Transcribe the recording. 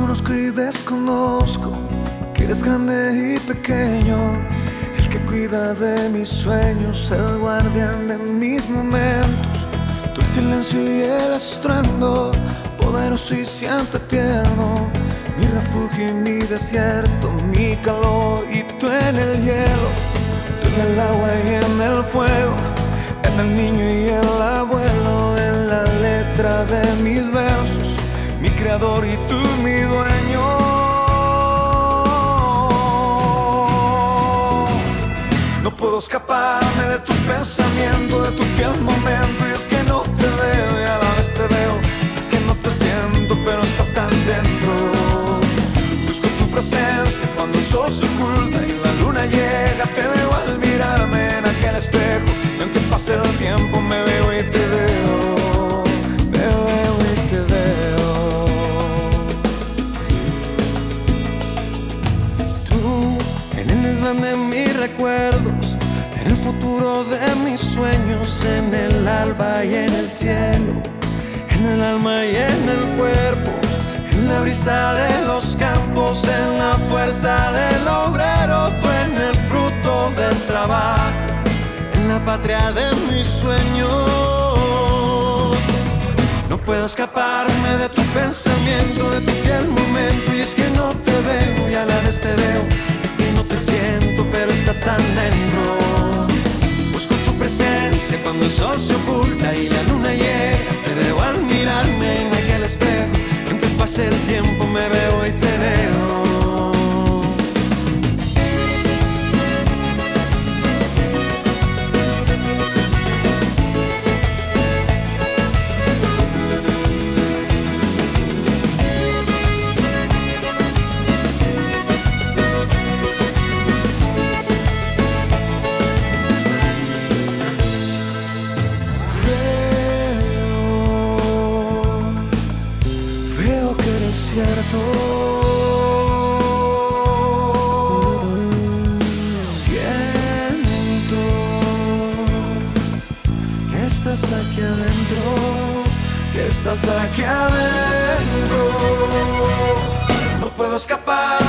Conozco y desconozco que eres grande y pequeño, el que cuida de mis sueños, el guardián de mis momentos. Tú el silencio y el estruendo, poderoso y siempre tierno, mi refugio y mi desierto, mi calor y tú en el hielo, tú en el agua y en el fuego, en el niño y el abuelo, en la letra de mis versos, mi creador y tú mi dueño. No puedo escaparme de tu pensamiento, de tu fiel momento, y es que no te veo y a la vez te veo, es que no te siento pero estás tan dentro. Busco tu presencia cuando el sol se oculta y la luna llega, te veo al mirarme en aquel espejo, y aunque pase el tiempo me veo y te veo, me veo y te veo. Tú en el desván de mis recuerdos, en el futuro de mis sueños, en el alba y en el cielo, en el alma y en el cuerpo, en la brisa de los campos, en la fuerza del obrero, tú en el fruto del trabajo, en la patria de mis sueños. No puedo escaparme de tu pensamiento, de tu fiel momento, y es que no te veo y a la vez te veo, es que no te siento pero estás tan dentro. Busco tu presencia cuando el sol se oculta y la luna llega, te veo al mirarme en aquel espejo, y aunque pase el tiempo me veo y te veo. Cierto, siento que estás aquí adentro, que estás aquí adentro. No puedo escapar